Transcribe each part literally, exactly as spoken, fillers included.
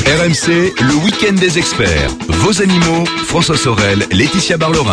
R M C, le week-end des experts. Vos animaux, François Sorel, Laetitia Barlerin.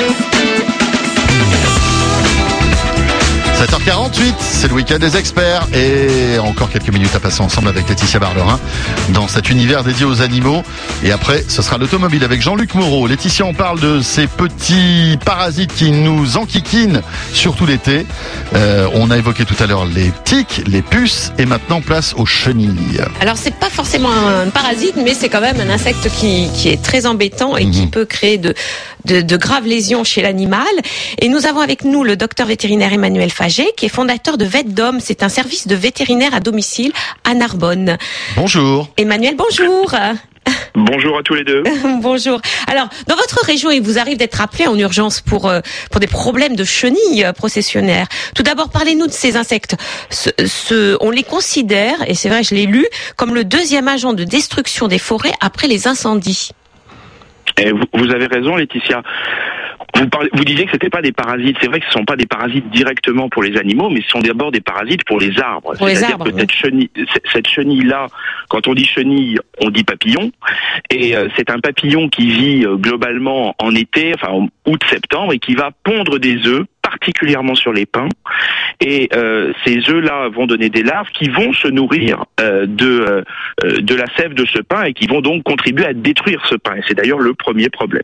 sept heures quarante-huit, c'est le week-end des experts et encore quelques minutes à passer ensemble avec Laetitia Barlerin dans cet univers dédié aux animaux. Et après, ce sera l'automobile avec Jean-Luc Moreau. Laetitia, on parle de ces petits parasites qui nous enquiquinent, surtout l'été. Euh, on a évoqué tout à l'heure les tiques, les puces et maintenant place aux chenilles. Alors c'est pas forcément un parasite, mais c'est quand même un insecte qui, qui est très embêtant et mmh. qui peut créer de, de, de graves lésions chez l'animal. Et nous avons avec nous le docteur vétérinaire Emmanuel Faget, qui est fondateur de VetDom. C'est un service de vétérinaire à domicile à Narbonne. Bonjour. Emmanuel, bonjour. Bonjour à tous les deux. Bonjour. Alors, dans votre région, il vous arrive d'être appelé en urgence pour euh, pour des problèmes de chenilles processionnaires. Tout d'abord, parlez-nous de ces insectes. Ce, ce, on les considère, et c'est vrai, je l'ai lu, comme le deuxième agent de destruction des forêts après les incendies. Et vous, vous avez raison, Laetitia. Vous, parlez, vous disiez que c'était pas des parasites. C'est vrai que ce sont pas des parasites directement pour les animaux, mais ce sont d'abord des parasites pour les arbres. Pour C'est-à-dire les arbres, que cette chenille, cette chenille-là, quand on dit chenille, on dit papillon. Et euh, c'est un papillon qui vit euh, globalement en été, enfin en août-septembre, et qui va pondre des œufs, particulièrement sur les pins. Et euh, ces œufs-là vont donner des larves qui vont se nourrir euh, de euh, de la sève de ce pin et qui vont donc contribuer à détruire ce pin. Et c'est d'ailleurs le premier problème.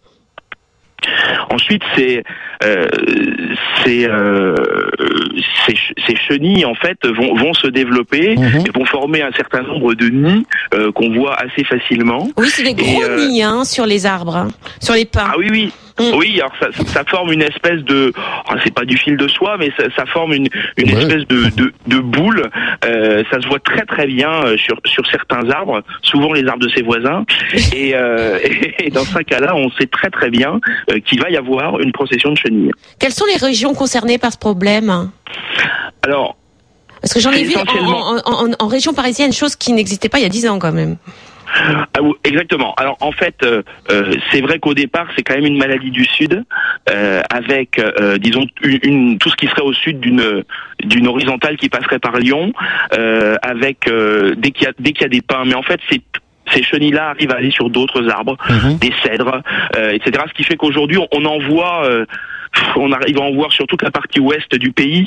Ensuite, c'est euh, ces, euh, ces, ces chenilles en fait vont, vont se développer mmh. et vont former un certain nombre de nids euh, qu'on voit assez facilement. Oui, c'est des gros et, euh, nids hein, sur les arbres, hein, sur les pins. Ah oui, oui. Mmh. Oui, alors ça, ça forme une espèce de, oh, c'est pas du fil de soie, mais ça, ça forme une, une ouais. espèce de, de, de boule. Euh, ça se voit très très bien sur sur certains arbres, souvent les arbres de ses voisins. Et, euh, et dans ce cas-là, on sait très très bien euh, qu'il va y avoir une procession de chenilles. Quelles sont les régions concernées par ce problème ? Alors, parce que j'en ai vu en, en, en, en région parisienne, chose qui n'existait pas il y a dix ans quand même. Ah oui, exactement. Alors en fait, euh, euh, c'est vrai qu'au départ, c'est quand même une maladie du sud, euh, avec, euh, disons, une, une, tout ce qui serait au sud d'une d'une horizontale qui passerait par Lyon, euh, avec euh, dès qu'il y a dès qu'il y a des pins. Mais en fait, c'est ces chenilles-là arrivent à aller sur d'autres arbres, mmh. des cèdres, euh, et cetera. Ce qui fait qu'aujourd'hui, on, on en voit, euh, on arrive à en voir sur toute la partie ouest du pays.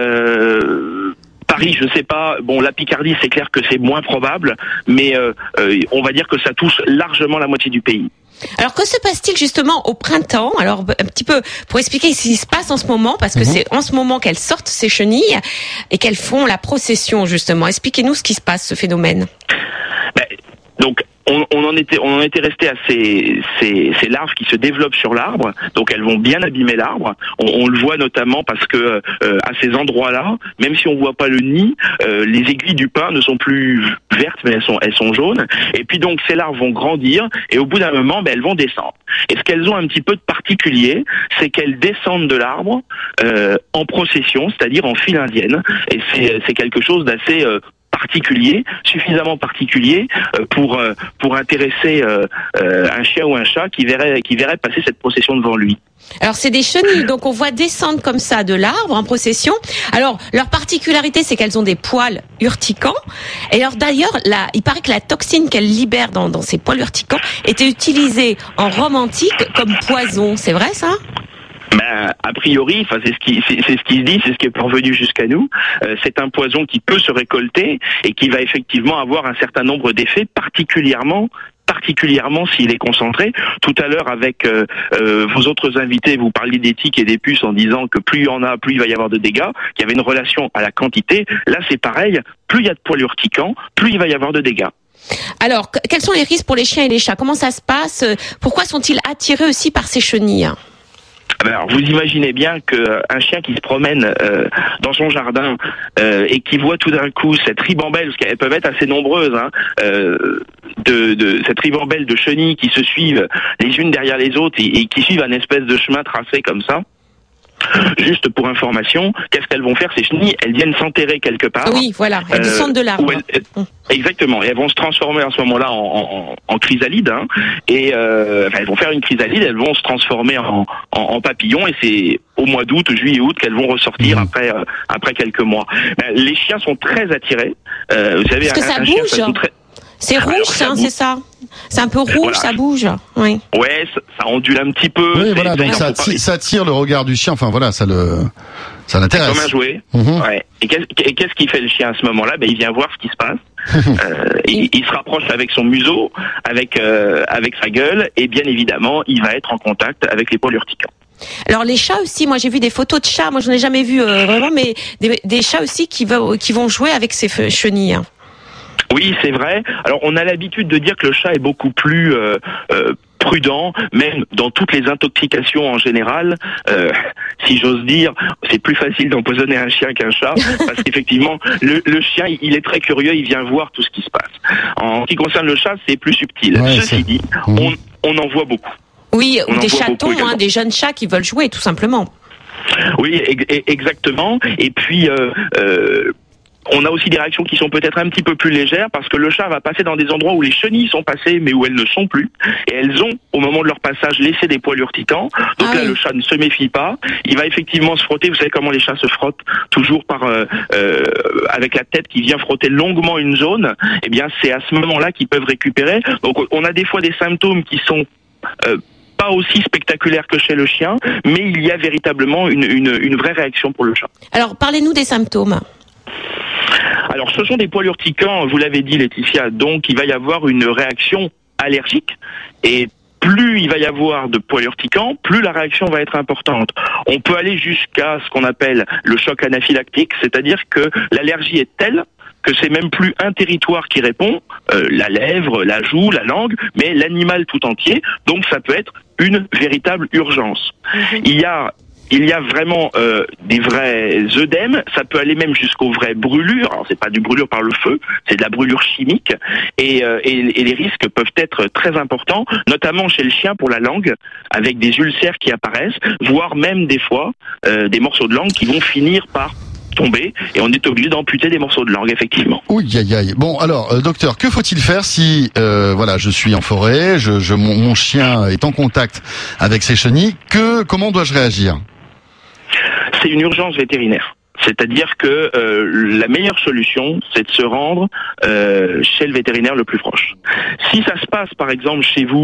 Euh, Paris, je sais pas. Bon, la Picardie, c'est clair que c'est moins probable, mais euh, euh, on va dire que ça touche largement la moitié du pays. Alors, que se passe-t-il justement au printemps ? Alors, un petit peu pour expliquer ce qui se passe en ce moment, parce que mmh. c'est en ce moment qu'elles sortent ces chenilles et qu'elles font la procession justement. Expliquez-nous ce qui se passe, ce phénomène. Ben, donc. On, on en était, on en était resté à ces, ces, ces larves qui se développent sur l'arbre, donc elles vont bien abîmer l'arbre. On, on le voit notamment parce que euh, à ces endroits-là, même si on voit pas le nid, euh, les aiguilles du pin ne sont plus vertes, mais elles sont, elles sont jaunes. Et puis donc ces larves vont grandir et au bout d'un moment, ben, elles vont descendre. Et ce qu'elles ont un petit peu de particulier, c'est qu'elles descendent de l'arbre euh, en procession, c'est-à-dire en file indienne. Et c'est, c'est quelque chose d'assez euh, particulier, suffisamment particulier euh, pour euh, pour intéresser euh, euh, un chien ou un chat qui verrait qui verrait passer cette procession devant lui. Alors c'est des chenilles, donc on voit descendre comme ça de l'arbre en procession. Alors leur particularité, c'est qu'elles ont des poils urticants. Et alors d'ailleurs, là, il paraît que la toxine qu'elles libèrent dans, dans ces poils urticants était utilisée en Rome antique comme poison. C'est vrai ça ? Ben, a priori, enfin c'est ce qui c'est, c'est ce qui se dit, c'est ce qui est parvenu jusqu'à nous. Euh, c'est un poison qui peut se récolter et qui va effectivement avoir un certain nombre d'effets, particulièrement particulièrement s'il est concentré. Tout à l'heure, avec euh, euh, vos autres invités, vous parliez des tiques et des puces en disant que plus il y en a, plus il va y avoir de dégâts, qu'il y avait une relation à la quantité. Là, c'est pareil. Plus il y a de poils urticants, plus il va y avoir de dégâts. Alors, quels sont les risques pour les chiens et les chats ? Comment ça se passe ? Pourquoi sont-ils attirés aussi par ces chenilles ? Alors, vous imaginez bien qu'un chien qui se promène euh, dans son jardin euh, et qui voit tout d'un coup cette ribambelle, parce qu'elles peuvent être assez nombreuses, hein, euh, de, de cette ribambelle de chenilles qui se suivent les unes derrière les autres et, et qui suivent un espèce de chemin tracé comme ça. Juste pour information, qu'est-ce qu'elles vont faire ces chenilles ? Elles viennent s'enterrer quelque part. Oui, voilà, elles descendent de l'arbre. Elles, exactement, et elles vont se transformer à ce moment-là en, en, en chrysalide, hein, et euh, enfin, elles vont faire une chrysalide, elles vont se transformer en, en, en papillon, et c'est au mois d'août, juillet-août, qu'elles vont ressortir mmh. après euh, après quelques mois. Ben, les chiens sont très attirés. Euh, vous savez, Parce que un, ça un bouge. chien, ça très... C'est rouge, Alors, ça hein, bouge. c'est ça. C'est un peu rouge, Voilà. ça bouge. Oui. Ouais, ça, ça ondule un petit peu. Oui, C'est- voilà, donc c'est- ça, faut pas- atti- ça attire le regard du chien. Enfin voilà, ça le, ça C'est l'intéresse. comme un jouet. Mhm. Ouais. Et qu'est-ce, et qu'est-ce qu'il fait le chien à ce moment-là? Ben, il vient voir ce qui se passe. euh, il, il se rapproche avec son museau, avec euh, avec sa gueule, et bien évidemment, il va être en contact avec les poils urticants. Alors les chats aussi, moi j'ai vu des photos de chats, moi je n'ai jamais vu euh, vraiment, mais des, des chats aussi qui vont qui vont jouer avec ces fe- chenilles. hein. Oui, c'est vrai. Alors, on a l'habitude de dire que le chat est beaucoup plus euh, euh, prudent, même dans toutes les intoxications en général. Euh, si j'ose dire, c'est plus facile d'empoisonner un chien qu'un chat, parce qu'effectivement, le, le chien, il est très curieux, il vient voir tout ce qui se passe. En ce qui concerne le chat, c'est plus subtil. Ouais, Ceci c'est- dit, Mhm. on, on en voit beaucoup. Oui, On ou en des voit chatons, beaucoup également. hein, des jeunes chats qui veulent jouer, tout simplement. Oui, e- e- exactement. Et puis, euh, euh, on a aussi des réactions qui sont peut-être un petit peu plus légères parce que le chat va passer dans des endroits où les chenilles sont passées mais où elles ne sont plus. Et elles ont, au moment de leur passage, laissé des poils urticants. Donc Ah là, oui. le chat ne se méfie pas. Il va effectivement se frotter. Vous savez comment les chats se frottent? Toujours par euh, euh, avec la tête qui vient frotter longuement une zone. Eh bien, c'est à ce moment-là qu'ils peuvent récupérer. Donc, on a des fois des symptômes qui sont euh, pas aussi spectaculaires que chez le chien, mais il y a véritablement une, une, une vraie réaction pour le chat. Alors parlez-nous des symptômes. Alors, ce sont des poils urticants, vous l'avez dit, Laetitia, donc il va y avoir une réaction allergique, et plus il va y avoir de poils urticants, plus la réaction va être importante. On peut aller jusqu'à ce qu'on appelle le choc anaphylactique, c'est-à-dire que l'allergie est telle que c'est même plus un territoire qui répond, euh, la lèvre, la joue, la langue, mais l'animal tout entier, donc ça peut être une véritable urgence. Il y a Il y a vraiment euh, des vrais œdèmes, ça peut aller même jusqu'aux vraies brûlures. Alors c'est pas du brûlure par le feu, c'est de la brûlure chimique, et, euh, et, et les risques peuvent être très importants, notamment chez le chien pour la langue, avec des ulcères qui apparaissent, voire même des fois euh, des morceaux de langue qui vont finir par tomber, et on est obligé d'amputer des morceaux de langue, effectivement. Ouh, aïe, aïe. Bon, alors, euh, docteur, que faut-il faire si, euh, voilà, je suis en forêt, je, je, mon, mon chien est en contact avec ces chenilles, que, comment dois-je réagir? C'est une urgence vétérinaire. C'est-à-dire que euh, la meilleure solution, c'est de se rendre euh, chez le vétérinaire le plus proche. Si ça se passe, par exemple, chez vous,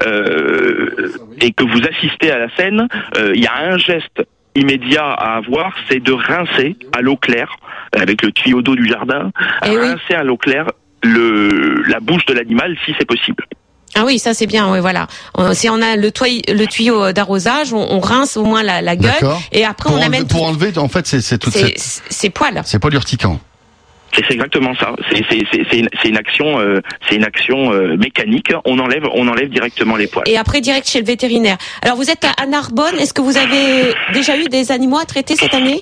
euh, et que vous assistez à la scène, euh, il y a un geste immédiat à avoir, c'est de rincer à l'eau claire, avec le tuyau d'eau du jardin, Eh oui. rincer à l'eau claire le, la bouche de l'animal si c'est possible. Ah oui, ça c'est bien, oui, voilà. Euh, si on a le, toy- le tuyau d'arrosage, on, on rince au moins la, la gueule, D'accord. et après Pour on enlever, amène pour tout- enlever, en fait, c'est, c'est toute ces, cette, ces poils. c'est poils urticants. C'est c'est exactement ça. C'est c'est c'est c'est une, c'est une action euh, c'est une action euh, mécanique. On enlève on enlève directement les poils. Et après direct chez le vétérinaire. Alors vous êtes à, à Narbonne, est-ce que vous avez déjà eu des animaux à traiter cette année?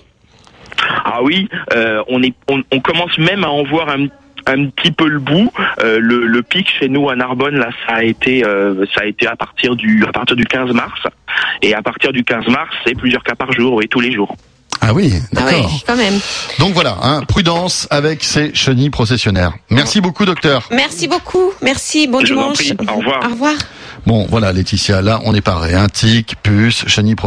Ah oui, euh, on est on, on commence même à en voir un un petit peu le bout. Euh, le, le pic chez nous à Narbonne, là, ça a été euh, ça a été à partir du à partir du quinze mars, et à partir du quinze mars, c'est plusieurs cas par jour, et tous les jours. Ah oui, Ah d'accord. oui, quand même. Donc voilà, hein, prudence avec ces chenilles processionnaires. Merci beaucoup, docteur. Merci beaucoup, merci, bon Je vous en dimanche. prie, au revoir. Au revoir. Bon, voilà, Laetitia, là, on est pareil, hein, tic, puce, chenille processionnaire.